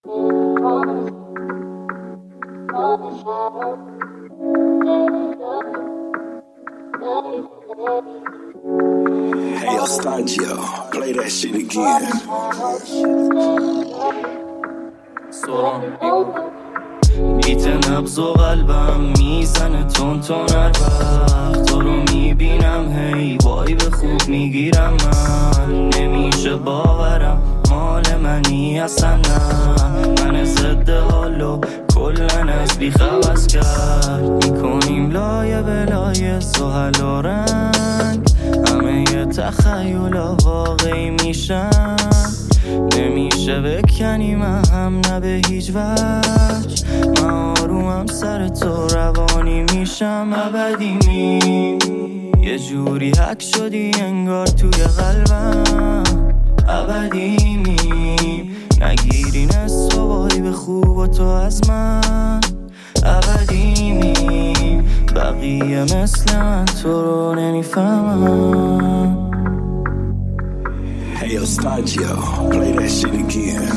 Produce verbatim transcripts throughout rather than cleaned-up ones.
Hey, yo, Stagio, play that shit again. بیت نبض و قلبم میزنه تون تون هر وقت تو رو میبینم، هی وای به خوب میگیرم. من نمیشه باورم مال منی اصلا، نه من ضد حالو کلن از بیخ عوض کرد. میکنیم لایه به لایه سهل و رنگ، همه یه تخیلا واقعی میشن. نمیشه بکنیم هم نه به هیچ وجه، من آرومم سر تو روانی میشم. ابدیمی یه جوری حک شدی انگار توی قلبم. ابدیمی نگیری نصف و وای به خوب و تو از من. ابدیمی بقیه مثل من تو رو نمیفهمم. Hey, yo, Stagio, play that shit again.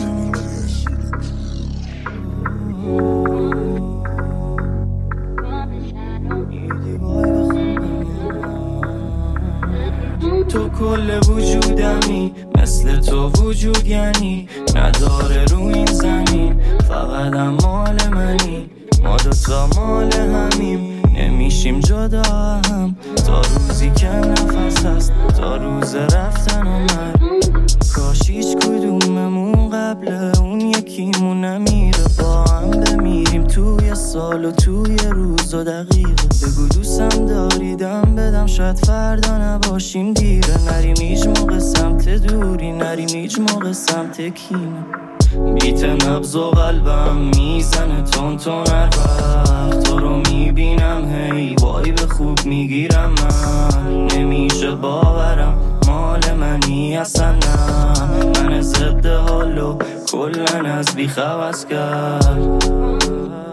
تو کل وجودمی، مثل تو وجود یعنی نداره رو این زمین. فقط هم مال منی، ما دوتا مال همیم، نمیشیم جدا هم تا روزی که نفس هست، تا روز رفتن و مرگ. کاش هیچ کدوممون قبل اون یکیمون نمیره، با هم بمیریم توی سال و توی روز و دقیقه. بگو دوستم داری دم بدم، شاید فردا نباشیم دیره. نریم هیچ موقع سمت دوری، نریم هیچ موقع سمت کینه. بیت نبض و قلبم میزنه تون تون هر وقت تو رو میبینم، هی وای به خوب میگیرم. من نمیشه باورم مال منی اصلا، نه من ضد حالو کلن از بیخ عوض کرد.